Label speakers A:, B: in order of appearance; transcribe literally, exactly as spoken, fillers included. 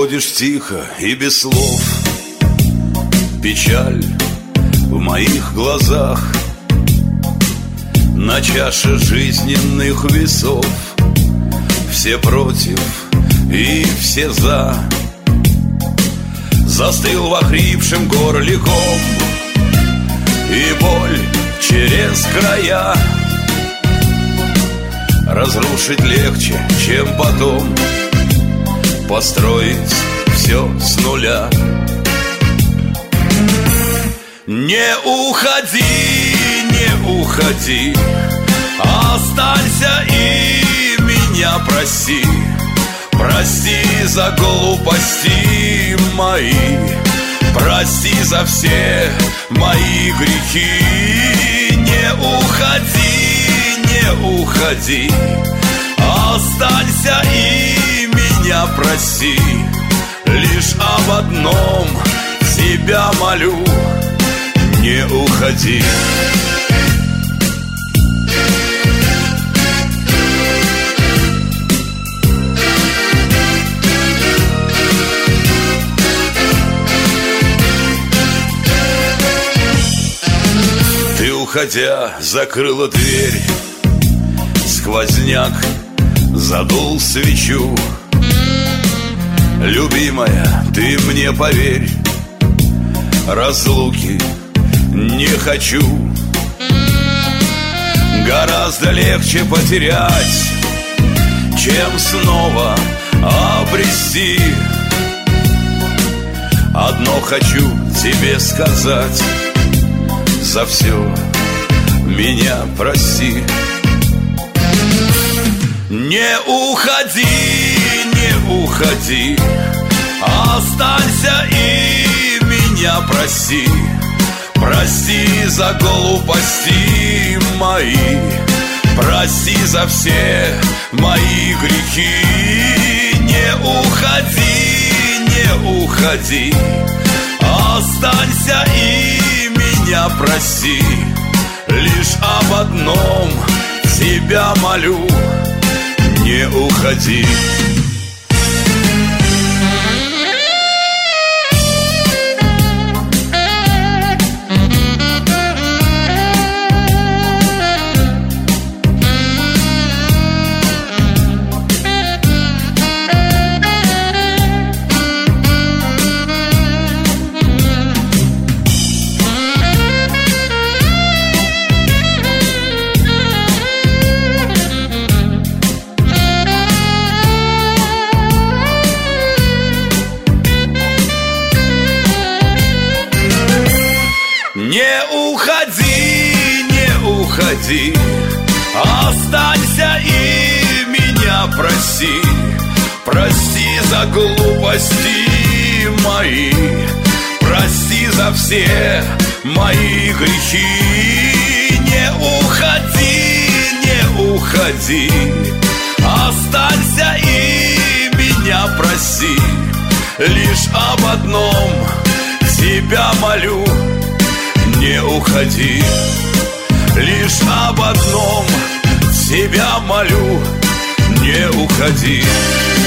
A: уходишь тихо и без слов. Печаль в моих глазах, на чаше жизненных весов. Все против и все за. Застыл в охрипшем горле ком, и боль через края. Разрушить легче, чем потом построить все с нуля. Не уходи, не уходи, останься и меня прости. Прости за глупости мои, прости за все мои грехи. Не уходи, не уходи, останься и меня прости. Лишь об одном тебя молю: не уходи. Ты, уходя, закрыла дверь, сквозняк задул свечу. Любимая, ты мне поверь, разлуки не хочу. Гораздо легче потерять, чем снова обрести. Одно хочу тебе сказать: за все меня прости. Не уходи, не уходи, останься и меня прости. Прости за глупости мои, прости за все мои грехи. Не уходи, не уходи, останься и меня прости. Лишь об одном тебя молю: не уходи. Не уходи, не уходи, останься и меня прости. Прости за глупости мои, прости за все мои грехи. Не уходи, не уходи, останься и меня прости. Лишь об одном тебя молю: не уходи. Лишь об одном тебя молю: не уходи.